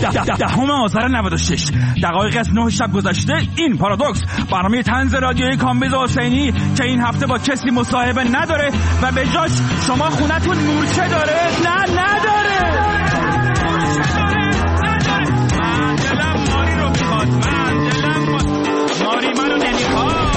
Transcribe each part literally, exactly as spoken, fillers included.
دهم آذر نود و شش دقایق از نه شب گذشته. این پارادوکس برنامه طنز رادیویی کامبیز حسینی که این هفته با کسی مصاحبه نداره و به جاش شما خونتون مورچه داره. نه نداره. دلم ماری رو میخواد. من دلم ماری منو نمیخواد.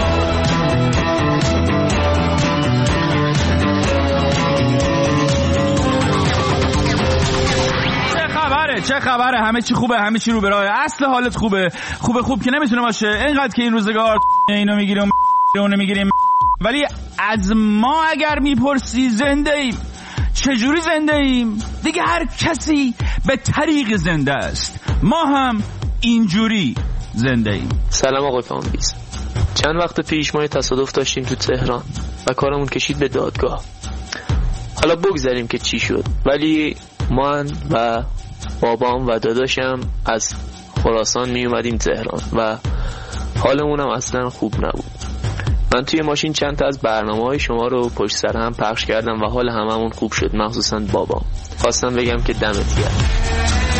چه خبره؟ همه چی خوبه، همه چی رو به راه. اصل حالت خوبه. خوبه خوب که نمیتونه باشه. اینقدر که این روزگار اینو میگیریم اونو میگیریم. ولی از ما اگر میپرسی زنده ایم. چجوری زنده ایم؟ دیگه هر کسی به طریق زنده است. ما هم اینجوری زنده ایم. سلام آقای کامبیز. چند وقت پیش ما تصادف داشتیم تو تهران و کارمون کشید به دادگاه. حالا بگذاریم که چی شد، ولی من و بابام و داداشم از خراسان می اومدیم تهران و حالمون هم اصلا خوب نبود. من توی ماشین چند تا از برنامه‌های شما رو پشت سر هم پخش کردم و حال هممون خوب شد، مخصوصا بابام. خواستم بگم که دمت گرم.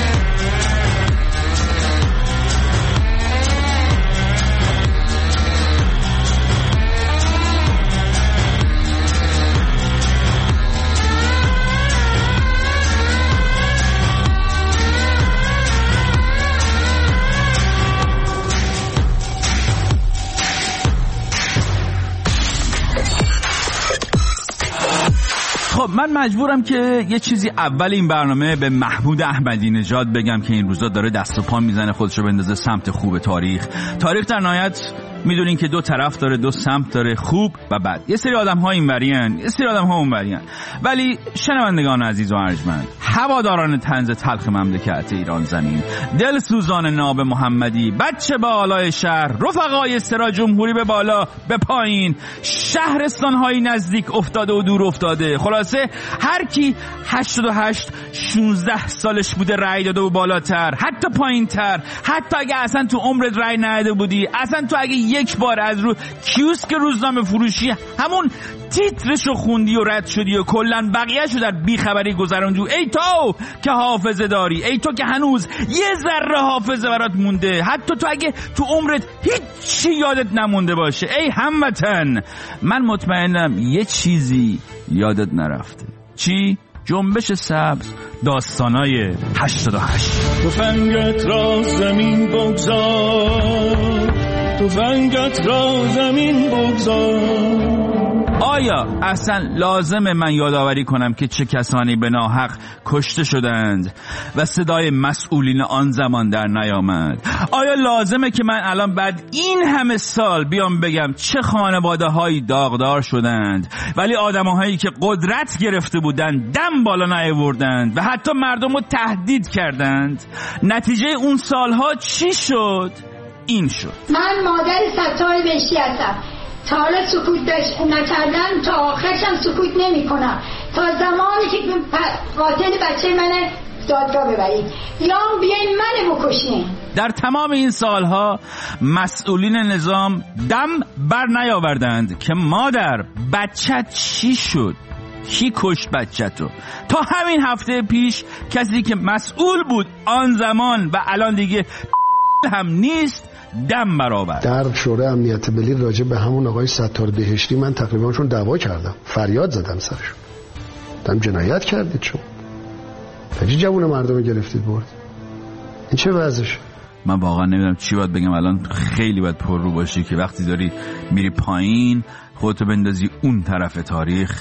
خب من مجبورم که یه چیزی اول این برنامه به محمود احمدی نژاد بگم که این روزا داره دست و پا میزنه خودشو بندازه سمت خوب تاریخ. تاریخ در نهایت میدونین که دو طرف داره، دو سمت داره، خوب و بد. یه سری آدم ها اینورین، یه سری آدم ها اونورین. ولی شنوندگان عزیز و ارجمند، هواداران طنز تلخ مملکت ایران زمین، دلسوزان ناب محمدی، بچه بالای شهر، رفقای سرا جمهوری به بالا به پایین، شهرستان های نزدیک افتاده و دور افتاده، خلاصه هر کی هشتاد و هشت شانزده سالش بوده رأی داده و بالاتر، حتی پایینتر، حتی اگه اصلا تو عمرت رأی نداده بودی، اصلا تو اگه یک بار از رو کیوسک روزنامه فروشی همون تیترشو خوندی و رد شدی و کلن بقیه‌شو در بیخبری گذروندی، ای تو که حافظه داری، ای تو که هنوز یه ذره حافظه برات مونده، حتی تو اگه تو عمرت هیچی یادت نمونده باشه، ای هموطن، من مطمئنم یه چیزی یادت نرفته. چی؟ جنبش سبز، داستانای هشتاد و هشت. تفنگت را زمین بگذار، تفنگت را زمین بگذار. آیا اصلا لازمه من یادآوری کنم که چه کسانی به ناحق کشته شدند و صدای مسئولین آن زمان در نیامد؟ آیا لازمه که من الان بعد این همه سال بیام بگم چه خانواده هایی داغدار شدند ولی آدم هایی که قدرت گرفته بودند دم بالا نیاوردند و حتی مردم رو تهدید کردند؟ نتیجه اون سالها چی شد؟ این شد. من مادر ستار بهشتی هستم. تا حالا سکوت نکردم، تا آخرشم سکوت نمی کنم، تا زمانی که قاتل بچه من دادگاه ببرید یا بیاین منو بکشین. در تمام این سالها مسئولین نظام دم بر نیاوردند که مادر بچت چی شد؟ کی کشت بچه‌تو؟ تا همین هفته پیش کسی که مسئول بود آن زمان و الان دیگه هم نیست دم برآورد. در شورای امنیت ملی راجع به همون آقای ستار بهشتی من تقریبا چون دعوا کردم، فریاد زدم سرشون، دم جنایت کردید، شما تجی جوون مردم گرفتید برد. این چه وضعشه؟ من واقعا نمیدونم چی باید بگم. الان خیلی باید پر رو باشی که وقتی داری میری پایین خودتو بندازی اون طرف تاریخ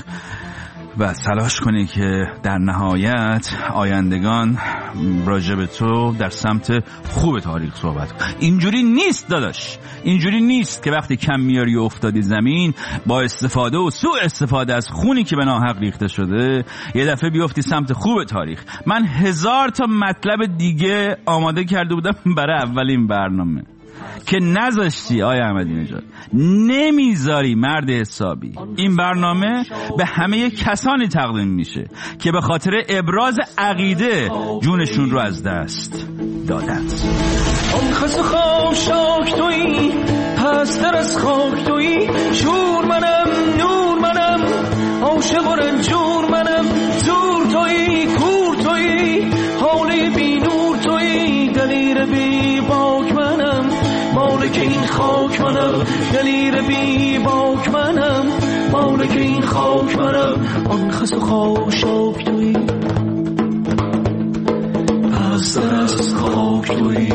و تلاش کنی که در نهایت آیندگان راجع به تو در سمت خوب تاریخ صحبت کن. اینجوری نیست داداش، اینجوری نیست که وقتی کم میاری و افتادی زمین با استفاده و سوء استفاده از خونی که به ناحق ریخته شده یه دفعه بیفتی سمت خوب تاریخ. من هزار تا مطلب دیگه آماده کرده بودم برای اولین برنامه که نذاشتی آقای احمدی نژاد، نمیذاری مرد حسابی. این برنامه به همه کسانی تقدیم میشه که به خاطر ابراز عقیده جونشون رو از دست دادند. آن خس خاک شاک تویی، پستر از خاک تویی، شور منم نور منم، عاشق و رنجور منم، زور تویی کور تویی، حاله بی نور تویی، خاک منم، دلیر بی باک منم، مالک این خاک منم، آن خس و خاشاک تویی، پستر از خاک تویی،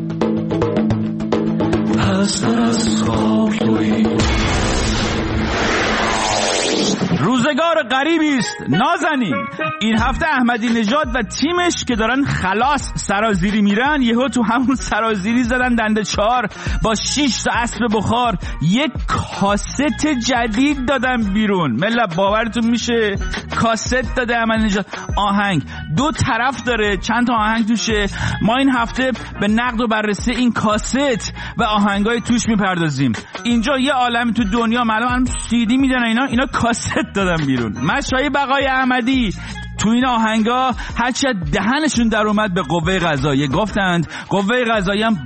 پستر از خاک تویی. روزگار غریبی است نازنین. این هفته احمدی نژاد و تیمش که دارن خلاص سرازیری میرن، یهو تو همون سرازیری زدن دنده چهار با شش تا اسب بخار یک کاست جدید دادن بیرون. ملت باورتون میشه؟ کاست داده احمدی نژاد، آهنگ دو طرف داره، چند تا آهنگ توشه. ما این هفته به نقد و بررسی این کاست و آهنگای توش میپردازیم. اینجا یه عالم تو دنیا معلوم سی دی میدن، اینا اینا کاست دادن بیرون. مشای بقای احمدی تو این آهنگا هرچی دهنشون در اومد به قوه قضاییه گفتند. قوه قضاییه هم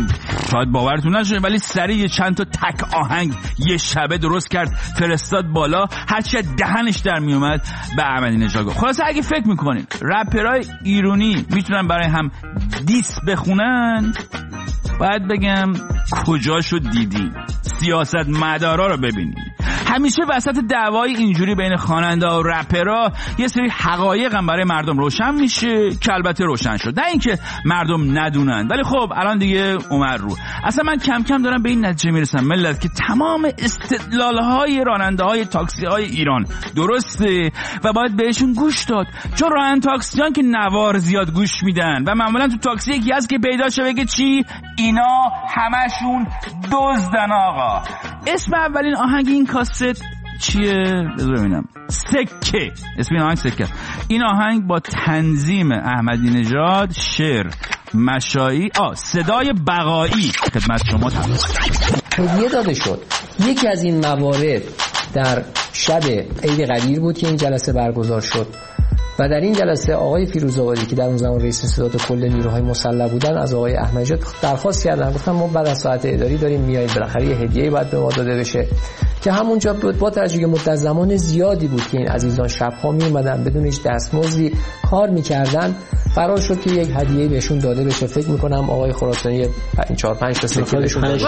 شاید باورتون نشه ولی سریع چند تا تک آهنگ یه شبه درست کرد فرستاد بالا، هرچی دهنش در می اومد به احمدی نژاد گفت. خلاصه اگه فکر میکنین رپرای ایرانی میتونن برای هم دیس بخونن، باید بگم کجاشو دیدی؟ سیاست مدارا رو ببینید. همیشه وسط دعوای اینجوری بین خواننده و رپرها یه سری حقایق هم برای مردم روشن میشه که البته روشن شد، نه اینکه مردم ندونن، ولی خب الان دیگه اومد رو. اصلا من کم کم دارم به این نتیجه میرسم ملت که تمام استدلال‌های راننده‌های تاکسی‌های ایران درسته و باید بهشون گوش داد، چون راننده تاکسیان که نوار زیاد گوش میدن و معمولا تو تاکسی یکی هست که پیدا شه بگه چی؟ اینا همشون دزدن آقا. اسم اولین آهنگ این کاست چیه؟ بذار ببینم. سکه. اسم این آهنگ سکه. این آهنگ با تنظیم احمدی نژاد، شعر مشایی، آ صدای بقایی خدمت شما تقدیم هدیه داده شد. یکی از این موارد در شب عید قدیر بود که این جلسه برگزار شد و در این جلسه آقای فیروزآبادی که در اون زمان رئیس ستاد کل نیروهای مسلح بودن از آقای احمدی نژاد درخواست کردن، گفتن ما بعد از ساعت اداری داریم میاییم، بالاخره یه هدیه‌ای باید به ما داده بشه، که همونجا با توجه به مدت زمان زیادی بود که این عزیزان شب‌ها میومدن بدون هیچ دستمزدی کار میکردن، قرار شد که یک هدیه‌ای بهشون داده بشه. فکر میکنم آقای خراسانی چهار پنج تا سکه بهشون داشته.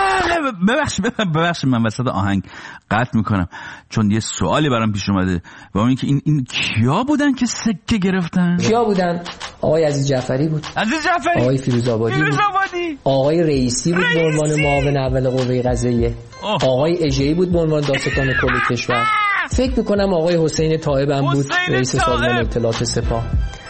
ببخشید ببخشید من وسط آهنگ قطع میکنم چون یه سوالی برام پیش اومده و اون اینکه این این کیا بودن که سکه گرفتن؟ کیا بودن؟ آقای عزیز جعفری بود. عزیز جعفری. آقای فیروزآبادی بود. آقای رئیسی بود به عنوان معاون اول قوه قضاییه. آقای اژه‌ای بود به عنوان دادستان کل کشور. فکر میکنم آقای حسین طایب هم بود رئیس سازمان اطلاعات سپاه.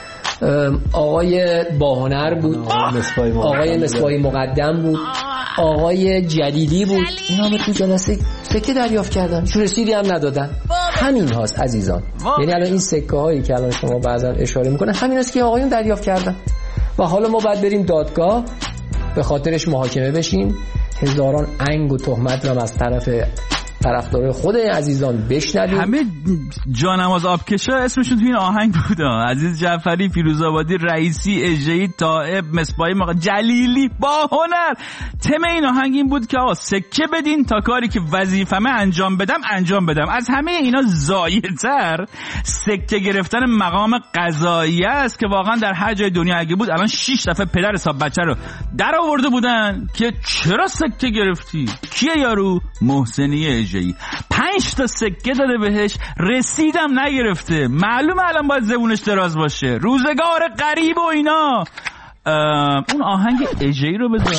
آقای باهنر بود، آقای مصباحی مقدم بود، آقای جلیلی بود. اینا هم تو جلسه سکه دریافت کردن، چون رسیدی هم ندادن. همین هاست عزیزان. یعنی الان این سکه هایی که الان شما بعضا اشاره میکنه همین است که آقایون دریافت کردن و حالا ما باید بریم دادگاه به خاطرش محاکمه بشیم، هزاران انگ و تهمت رو از طرف طرفدار خود عزیزان بشنویم. همه جانماز آبکشا اسمشون تو این آهنگ بود. عزیز جعفری، فیروزآبادی، رئیسی، اژه‌ای، طائب، مصباحی، مق... جلیلی، باهنر. تم این آهنگ این بود که آقا سکه بدین تا کاری که وظیفه‌مه انجام بدم انجام بدم. از همه اینا زایدتر سکه گرفتن مقام قضایی است که واقعا در هر جای دنیا اگه بود الان شش دفعه پدر حساب بچه رو در آورده بودن که چرا سکه گرفتی؟ کیه یارو؟ محسنی پنج تا سکه داده بهش، رسیدم نگرفته. معلومه الان باید زبونش دراز باشه. روزگار غریب و اینا. اون آهنگ اژه‌ای رو بذار.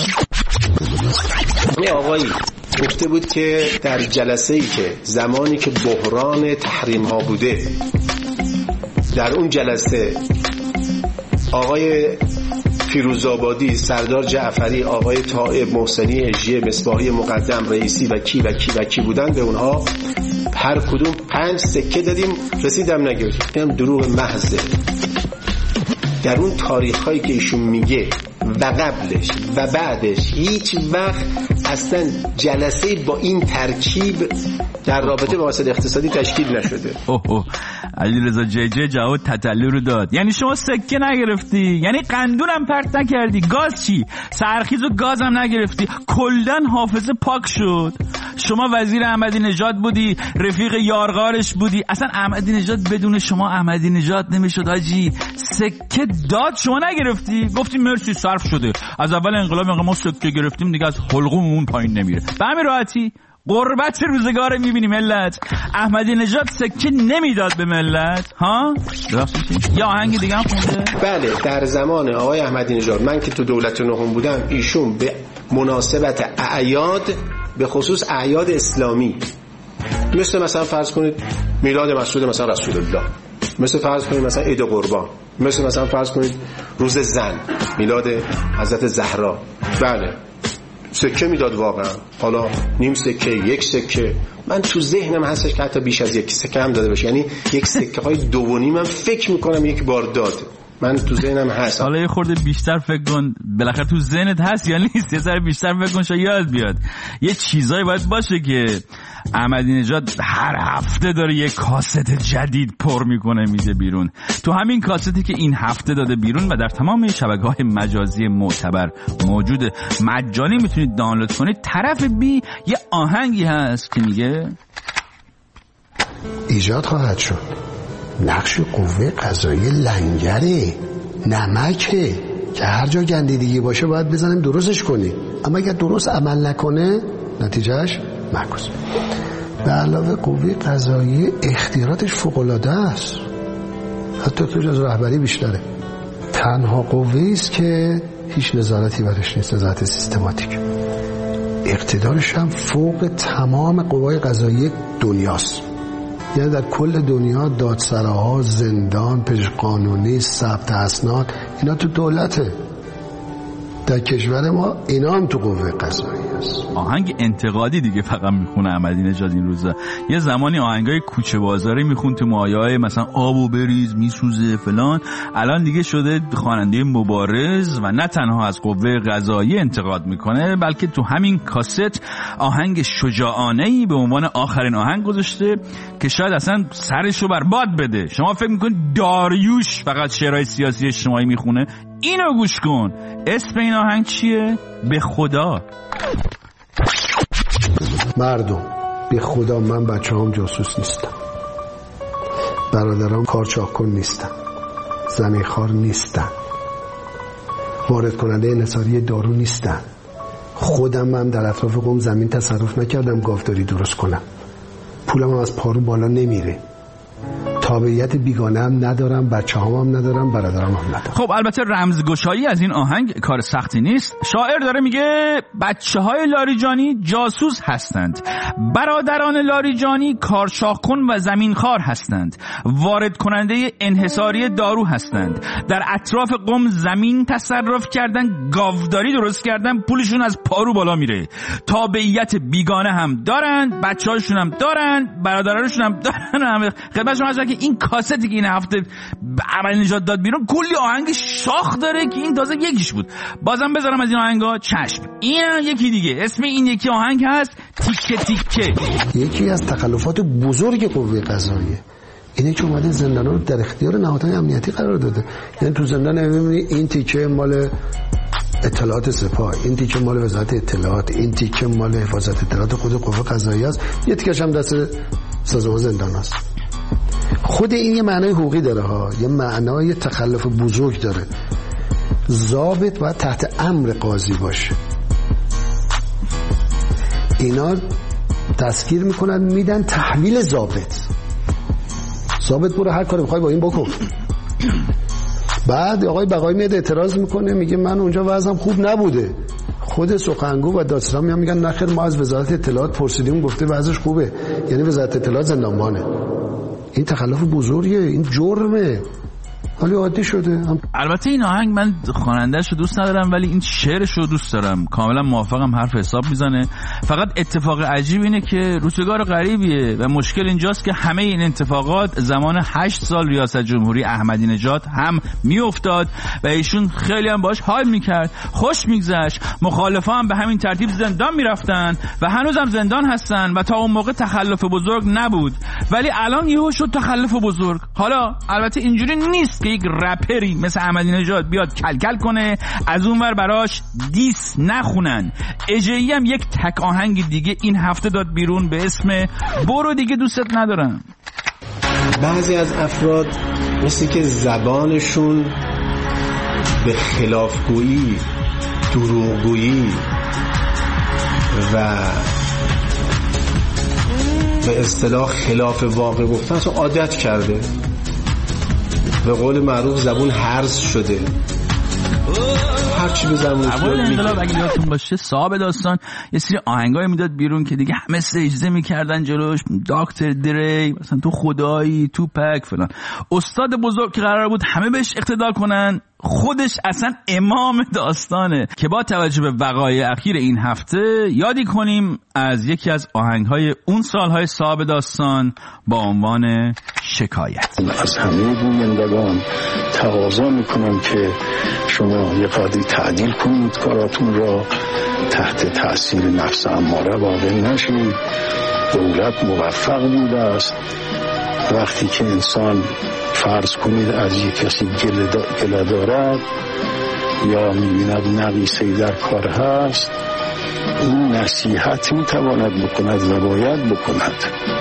این آقایی گفته بود که در جلسه‌ای که زمانی که بحران تحریم ها بوده، در اون جلسه آقای فیروزآبادی، سردار جعفری، آقای طائب، محسنی، اژه‌ای، مصباحی مقدم، رئیسی و کی و کی و کی بودن، به اونها هر کدوم پنج سکه دادیم، رسیدم نگرفتیم. اینم دروغ محضه. در اون تاریخ‌هایی که ایشون میگه و قبلش و بعدش هیچ وقت اصلا جلسه با این ترکیب در رابطه با مسائل اقتصادی تشکیل نشده. اوه اوه علیرضا جیجه جواد تتلو رو داد. یعنی شما سکه نگرفتی، یعنی قندونم پرت نکردی، گاز چی؟ سرخیز و گازم نگرفتی، کلدن حافظه پاک شد. شما وزیر احمدی نژاد بودی، رفیق یارغارش بودی، اصلا احمدی نژاد بدون شما احمدی نژاد نمیشد حاجی. سکه داد شما نگرفتی، گفتی مرسی صرف شده. از اول انقلاب ما سکه گرفتیم دیگه از حلقوممون اون پایین نمیره. به همین راحتی قربت روزگار میبینی ملت. احمدی نژاد سکه نمیداد به ملت ها؟ یا آهنگ دیگه هم خونده؟ بله، در زمان آقای احمدی نژاد من که تو دولت نهم بودم، ایشون به مناسبت اعیاد، به خصوص اعیاد اسلامی، مثل مثلا فرض کنید میلاد مسعود مثلا رسول الله، مثل فرض کنید مثلا عید قربان، مثل مثلا فرض کنید روز زن، میلاد حضرت زهرا، بله سکه میداد واقعا. حالا نیم سکه، یک سکه، من تو ذهنم هستش که حتی بیش از یک سکه هم داده باشه، یعنی یک سکه های دو و نیم من فکر میکنم یک بار داد، من تو ذهنم هست. حالا یه خورده بیشتر فکر کن، بالاخره تو ذهنت هست یا نیست، یه ذره بیشتر فکر کن شاید یاد بیاد. یه چیزایی باید باشه که احمدی نژاد هر هفته داره یه کاست جدید پر میکنه میده بیرون. تو همین کاستی که این هفته داده بیرون و در تمام شبکه‌های مجازی معتبر موجوده، مجانی میتونید دانلود کنید، طرف بی یه آهنگی هست که میگه ایجاد خواهد شد نقش قوه قضاییه لنگره، نمکه که هر جا گندیدگی باشه باید بزنیم درستش کنیم، اما اگر درست عمل نکنه نتیجهش معکوس. به علاوه قوه قضاییه اختیاراتش فوق‌العاده است، حتی تو از رهبری بیشتره. تنها قوه است که هیچ نظارتی برش نیست، نظارت سیستماتیک. اقتدارش هم فوق تمام قوای قضاییه دنیاست، یعنی در کل دنیا دادسراها، زندان، پزشک قانونی، ثبت اسناد، اینا تو دولته. در کشور ما اینا هم تو قوه قضاییه است. آهنگ انتقادی دیگه فقط میخونه احمدی نژاد این روزا. یه زمانی آهنگای کوچه بازاری میخون تو مایه‌های مثلا آبو بریز میسوزه فلان، الان دیگه شده خواننده مبارز و نه تنها از قوه قضاییه انتقاد میکنه، بلکه تو همین کاست آهنگ شجاعانه‌ای به عنوان آخرین آهنگ گذاشته که شاید اصلا سرشو برباد بده. شما فکر میکنید داریوش فقط شعرهای سیاسی اجتماعی میخونه؟ اینو گوش کن. اسم این آهنگ چیه؟ به خدا. مردم، به خدا من بچه هم جاسوس نیستم، برادرام کارچاکن نیستن، زمینخوار نیستن، وارد کننده انحصاری دارو نیستن، خودم هم در اطراف قم زمین تصرف نکردم گاوداری درست کنم، پولم هم از پارو بالا نمیره، تابعیت بیگانه هم ندارم، بچه هم, هم ندارم، برادرم هم ندارم. خب البته رمزگشایی از این آهنگ کار سختی نیست. شاعر داره میگه بچه های لاریجانی جاسوس هستند، برادران لاریجانی کارشاکن و زمینخوار هستند، وارد کننده انحصاری دارو هستند، در اطراف قم زمین تصرف کردن، گاوداری درست کردن، پولشون از پارو بالا میره، تابعیت بیگانه هم دارن، بچه هاشون هم دارن، برادرانشون هم دارن. خدمت شما هستم که این کاستی که این هفته احمدی نژاد داد بیرون کلی آهنگ شاخ داره که این تازه یکیش بود. بازم بذارم از این آهنگا چشم. این یکی دیگه، اسم این یکی آهنگ هست تیکه تیکه. یکی از تخلفات بزرگ قوه قضاییه اینه که اومده زندانا رو در اختیار نهادهای امنیتی قرار داده. یعنی تو زندان می‌بینی این تیکه مال اطلاعات سپاه، این تیکه مال وزارت اطلاعات، این تیکه مال حفاظت اطلاعات خود قوه قضاییه است، یه تیکش هم دست سازمان زندان است. خود این یه معنای حقوقی داره ها، یه معنای تخلف بزرگ داره. ضابط باید تحت امر قاضی باشه. اینا تسکیر میکنن میدن تحویل ضابط. ضابط برو هر کاری بخوای با این بکن. بعد آقای بقایی میاد اعتراض میکنه، میگه من اونجا وضعم خوب نبوده. خود سخنگو و دادسرا میان میگن نخیر ما از وزارت اطلاعات پرسیدیم گفته وضعش خوبه، یعنی وزارت اطلاعات زندانبانه. این تخلف بزرگه، این جرمه، ولی عادی شده. البته این آهنگ من خواننده‌اش رو دوست ندارم ولی این شعرش رو دوست دارم، کاملا موافقم، حرف حساب میزنه. فقط اتفاق عجیب اینه که روزگار غریبیه و مشکل اینجاست که همه این اتفاقات زمان هشت سال ریاست جمهوری احمدی نژاد هم میافتاد و ایشون خیلی هم باش حال میکرد، خوش میگذشت، مخالفا هم به همین ترتیب زندان میرفتن و هنوزم زندان هستن و تا اون موقع تخلف بزرگ نبود، ولی الان یهو شد تخلف بزرگ. حالا البته اینجوری نیست که یک رپری مثل احمدی نژاد بیاد کلکل کنه از اونور براش دیس نخونن. اجهی هم یک تک آهنگ دیگه این هفته داد بیرون به اسم برو دیگه دوستت ندارم. بعضی از افراد مثل که زبانشون به خلافگویی، دروغگویی و به اصطلاح خلاف واقع گفتن اصلا عادت کرده، به قول معروف زبون هرز شده، هرچی به زبونش اول انقلاب اگه یادتون باشه صاحب داستان یه سری آهنگای میداد بیرون که دیگه همه سجده میکردن جلوش، دکتر دری مثلا تو خدایی، تو پک فلان. استاد بزرگ که قرار بود همه بهش اقتدا کنن، خودش اصلا امام داستانه. که با توجه به وقایع اخیر این هفته یادی کنیم از یکی از آهنگهای اون سالهای صاحب داستان با عنوان شکایت. از همه گویندگان تقاضا میکنم که شما یه قدری تعدیل کنید کاراتون را، تحت تأثیر نفس اماره واقع نشید. دولت موفق بوده است وقتی که انسان فرض کنید از یک کسی گله دارد یا میبیند نقیصه‌ای در کار هست، این نصیحت میتواند بکند و باید بکند،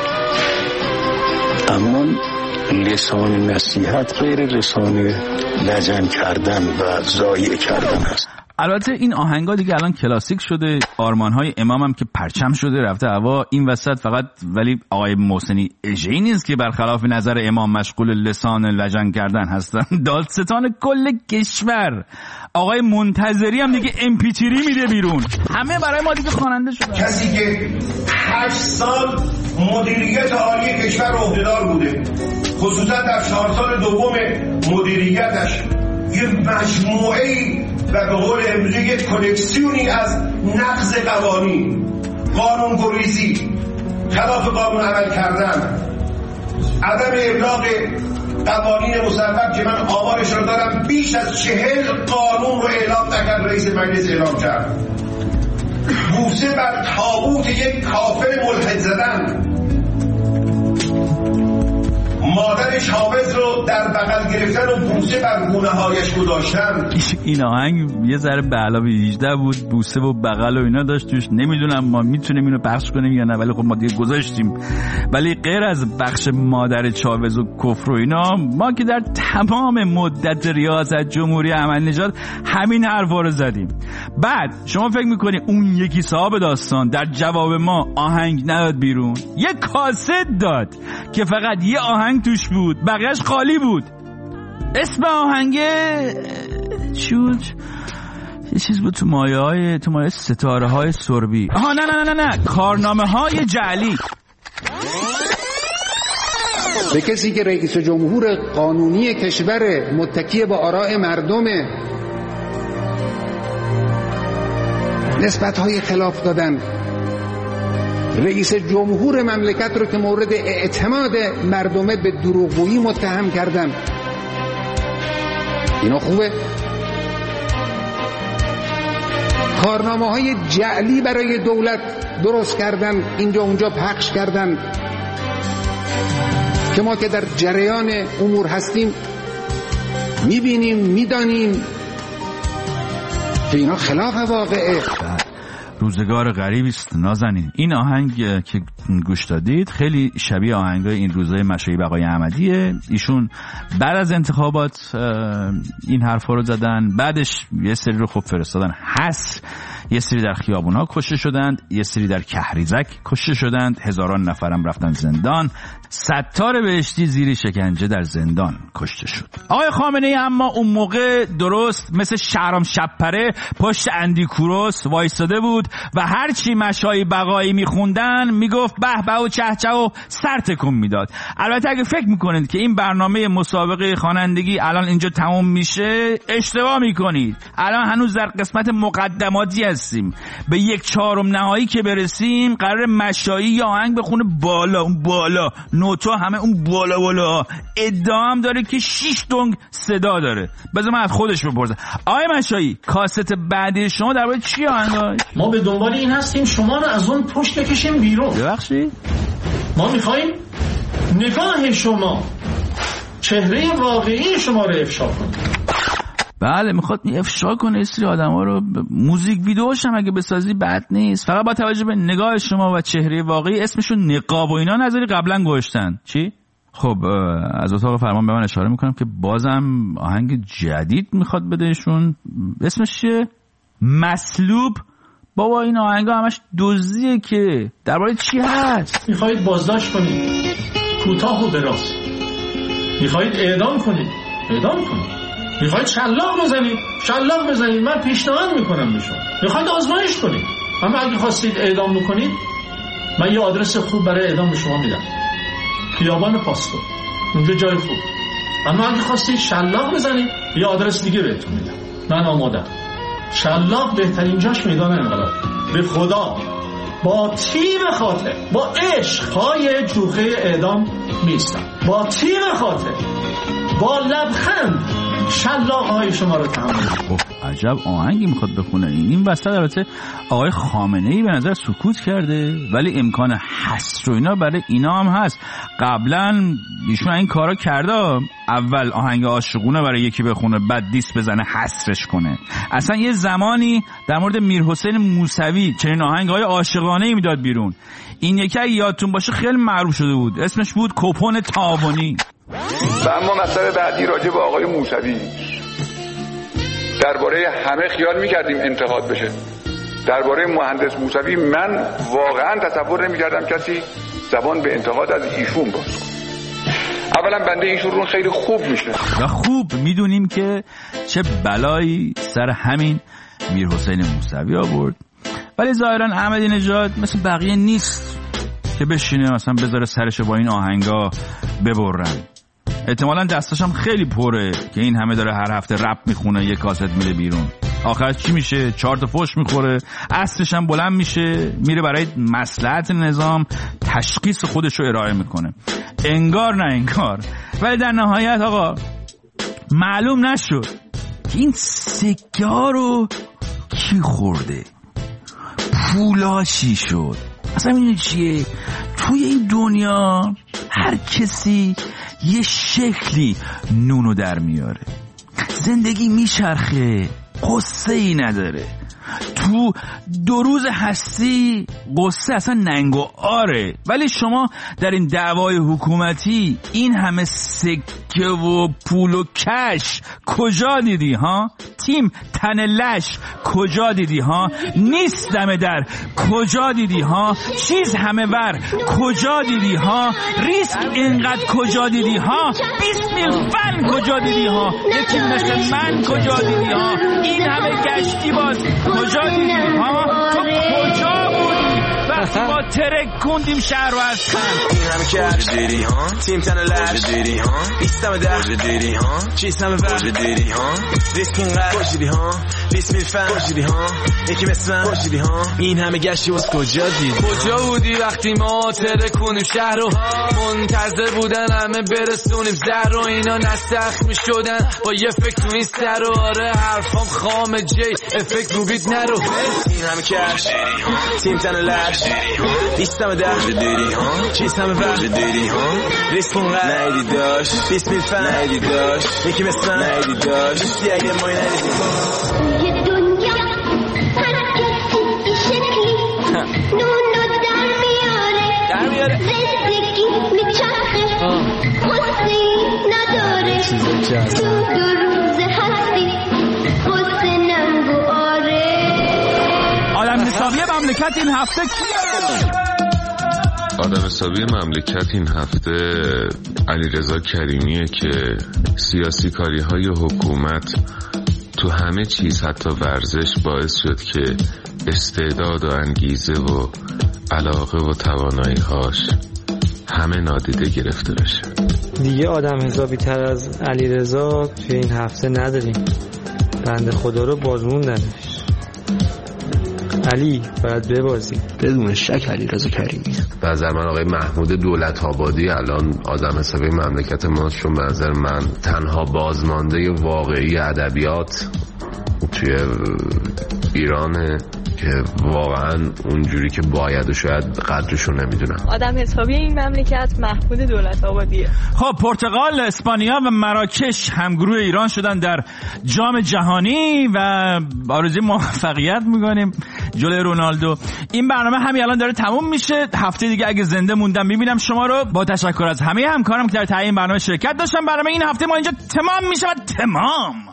اما لسان نصیحت غیر لسان لجن کردن و ضایع کردن است. البته این آهنگا دیگه الان کلاسیک شده، آرمان‌های امام هم که پرچم شده رفته هوا. این وسط فقط ولی آقای محسنی اژه‌ای نیست که برخلاف نظر امام مشغول لسان لجن کردن هستن، دادستان کل کشور آقای منتظری هم دیگه امپیتری میده بیرون، همه برای ما دیگه خواننده شده. کسی که هشت سال مدیریت عالی کشور عهده‌دار بوده، خصوصا در چهار سال دوم مدیریتش یه مجموعه‌ای و به قول امروزی یک کلکسیونی از نقض قوانین، قانون گریزی، خلاف قانون عمل کردن، عدم ابلاغ قوانین مصوب که من آمارش رو دارم بیش از چهل قانون رو اعلام نکرد رئیس مجلس اعلام کرد، بوسه بر تابوت یک کافر ملحد زدن، مادرش حافظ رو در بغل گرفتن و بوسه بر گونه هایش گذاشتن. این آهنگ یه ذره به علاوه هجده بود، بوسه و بغل و اینا داشت توش. نمیدونم ما میتونیم اینو پخش کنیم یا نه، ولی خب ما دیگه گذاشتیم. ولی غیر از بخش مادر چاوز و کفر و اینا، ما که در تمام مدت ریاست جمهوری احمدی‌نژاد همین حرفا رو زدیم. بعد شما فکر میکنی اون یکی صاحب داستان در جواب ما آهنگ نداد بیرون؟ یه کاست داد که فقط یه آهنگ توش بود، بقیهش خالی بود. اسم آهنگه چی بود؟ یه چیز بود تو مایه های تو مایه ستاره های سربی. آها نه نه نه نه کارنامه های جعلی. به کسی که رئیس جمهور قانونی کشور متکی به آراء مردمه نسبت های خلاف دادن، رئیس جمهور مملکت رو که مورد اعتماد مردمه به دروغگویی متهم کردن، اینا خوبه؟ کارنامه های جعلی برای دولت درست کردن، اینجا اونجا پخش کردن که ما که در جریان امور هستیم میبینیم میدانیم که اینا خلاف واقعه. روزگار غریبی است نازنین. این آهنگ که گوش دادید خیلی شبیه آهنگای این روزای مشایخ بقای احمدیه. ایشون بعد از انتخابات این حرفا رو زدن، بعدش یه سری رو خب فرستادن حس، یه سری در خیابونا کشته شدند، یه سری در کهریزک کشته شدند، هزاران نفرم رفتن زندان. ستار بهشتی زیر شکنجه در زندان کشته شد. آقای خامنه‌ای اما اون موقع درست مثل شهرام شبپره پشت اندی کوروس وایستاده بود و هرچی مشایخ بقایی میخوندن میگفت به به و چه چه و سر تکون میداد. البته اگه فکر میکنید که این برنامه مسابقه خوانندگی الان اینجا تموم میشه اشتباه میکنید. الان هنوز در قسمت مقدماتی هستیم. به یک چهارم نهایی که برسیم قرار مشایخ یا آهنگ بخونه بالا، اون بالا نوتا همه اون بالا بالا. ادعا هم داره که شش دنگ صدا داره. بذار من از خودش بپرسم. آقای مشایخ کاست بعدی شما درباره چی آهنگ؟ ما به دنبال این هستیم شما رو از اون پشت بکشیم بیرون. ببخشید ما میخوایم نگاه شما، چهره واقعی شما رو افشا کنیم. بله میخواد افشا کنه این سری آدما رو. موزیک ویدیوش هم اگه بسازی بد نیست، فقط با توجه به نگاه شما و چهره واقعی. اسمشون نقاب و اینا نذاری قبلا گوشتن چی؟ خب از اتاق فرمان به من اشاره میکنم که بازم آهنگ جدید میخواد بدهشون. اسمش چیه؟ مسلوب بابا این آهنگا همش دزدیه که. درباره چی هست؟ میخواید بازداشت کنید کوتاه و دراز، میخواید اعدام کنید اعدام کنید، میخواید شلاق بزنید شلاق بزنید، من پیشنهاد میکنم بهشون. میخواید آزمایش کنید، اما اگه خواستید اعدام بکنید من یه آدرس خوب برای اعدام به شما میدم، خیابان پاسکو، اونجا جای خوب. اما اگه خواستید شلاق بزنید یه آدرس دیگه بهتون میدم. من آمادم. شلاق بهترین جاش میدان انقلاب. به خدا با تیر خاطر، با عشق پای جوخه اعدام میستم، با تیر خاطر، با لبخند شلاق های شما رو تحمل. خب عجب آهنگی میخواد بخونه. این این وسط البته آقای خامنه‌ای به نظر سکوت کرده، ولی امکان حذف و اینا برای اینا هم هست. قبلا ایشون این کارا کرده، اول آهنگ عاشقونه برای یکی بخونه، بعد دیس بزنه حذفش کنه. اصلا یه زمانی در مورد میرحسین موسوی چنین آهنگ‌های عاشقانه‌ای میداد بیرون. این یکی اگه یادتون باشه خیلی معروف شده بود، اسمش بود کپون تابانی. و اما مسئله بعدی راجع به آقای موسوی، درباره همه خیال میکردیم انتقاد بشه. درباره مهندس موسوی من واقعا تصور نمیکردم کسی زبان به انتقاد از ایشون باز کنه. اولا بنده ایشون رو خیلی خوب میشناسم و خوب میدونیم که چه بلایی سر همین میرحسین موسوی آورد، ولی ظاهرا احمدی نژاد مثل بقیه نیست که بشینه مثلا بذاره سرش با این آهنگا ببرن. احتمالاً دستش هم خیلی پره که این همه داره هر هفته رپ میخونه، یک کاست میره بیرون، آخرش چی میشه؟ چهار تا فوش میخوره، اصلش هم بلند میشه، میره برای مصلحت نظام تشخیص خودش رو ارائه میکنه. انگار نه انگار. ولی در نهایت آقا معلوم نشد که این سکه ها رو کی خورده، پولا چی شد. اصلا این چیه؟ توی این دنیا هر کسی یه شکلی نونو در میاره، زندگی میچرخه، قصه ای نداره. تو دو روز هستی قصه اصلا ننگ و آره. ولی شما در این دعوای حکومتی این همه سکه و پول و کش کجا دیدی ها؟ تیم تن لش کجا دیدی ها؟ نیست دم در کجا دیدی ها؟ چیز همه ور کجا دیدی ها؟ ریسک اینقدر کجا دیدی ها؟ بیست میل فن کجا دیدی ها؟ یکی مثل من کجا دیدی ها؟ این همه گشتی باز کجا دیدی ها؟ تو کجا بودی وقتی ما ترک کندیم شهر رو از خن؟ این همه کش دیدی ها؟ تیم تن لش دیدی ها؟ بیستم ده دیدی ها؟ چیز همه ور دیدی ها؟ ریسک اینقدر کجا دیدی ها؟ بیست میل فن کجا دیدی ها؟ یکی مثل من کجا دیدی ها؟ این همه گشتی باز کجا دیدی؟ کجا بودی وقتی ما ترک کندیم شهر رو؟ منتظر بودن همه برسونیم زهر رو، اینا نستخ می شدن با یه فکر تو این سر رو. آره حرفام خام جی افکت رو بیت نرو. این همه کش تیم تن لش بیستم ده دیدی ها؟ چیز همه ور دیدی ها؟ ریسک اونقدر نیدی داشت، بیست میل فن نیدی داشت، یکی مثل من نیدی داشت، بیستی اگه مایی نیدی یه دنیا هر کسی این شکلی نونو در میاره در میاره زندگی میچرخه قصه نداره تو دو روز هستی قصه ننگو آره. آدم حسابی مملکت این هفته کیه؟ آدم حسابی مملکت این هفته علیرضا کریمیه که سیاسی کاری های حکومت تو همه چیز حتی ورزش باعث شد که استعداد و انگیزه و علاقه و توانایی هاش همه نادیده گرفته بشه. دیگه آدم حسابی تر از علیرضا توی این هفته نداریم، بنده خدا رو بازموندنش. علی باید ببازی بدون شک. علیرضا کریمی به نظر من آقای محمود دولت آبادی الان آدم حسابی مملکت ماست، چون به نظر من تنها بازمانده واقعی ادبیات توی ایرانه که واقعا اونجوری که باید و شاید قدرشو نمیدونم. آدم حسابی این مملکت محمود دولت آبادیه. خب پرتغال، اسپانیا و مراکش همگروه ایران شدن در جام جهانی و آرزوی موفقیت میکنیم جلوی رونالدو. این برنامه همین الان داره تموم میشه. هفته دیگه اگه زنده موندم میبینم شما رو. با تشکر از همه همکارم که در تهیه این برنامه شرکت داشتن. برنامه این هفته ما اینجا تمام میشه و تمام.